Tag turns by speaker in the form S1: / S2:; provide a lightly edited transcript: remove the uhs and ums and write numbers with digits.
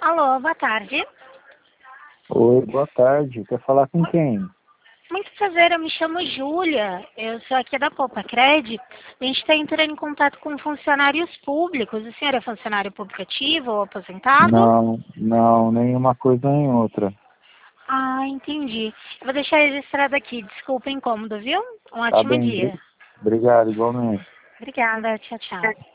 S1: Alô, boa tarde.
S2: Oi, boa tarde. Quer falar com quem?
S1: Muito prazer, eu me chamo Júlia. Eu sou aqui da Poupa Cred. A gente está entrando em contato com funcionários públicos. O senhor é funcionário público ativo ou aposentado?
S2: Não, nenhuma coisa nem outra.
S1: Ah, entendi. Eu vou deixar registrado aqui. Desculpa o incômodo, viu? Um
S2: Tá
S1: ótimo
S2: bem,
S1: dia.
S2: obrigado, igualmente.
S1: Obrigada, tchau, tchau.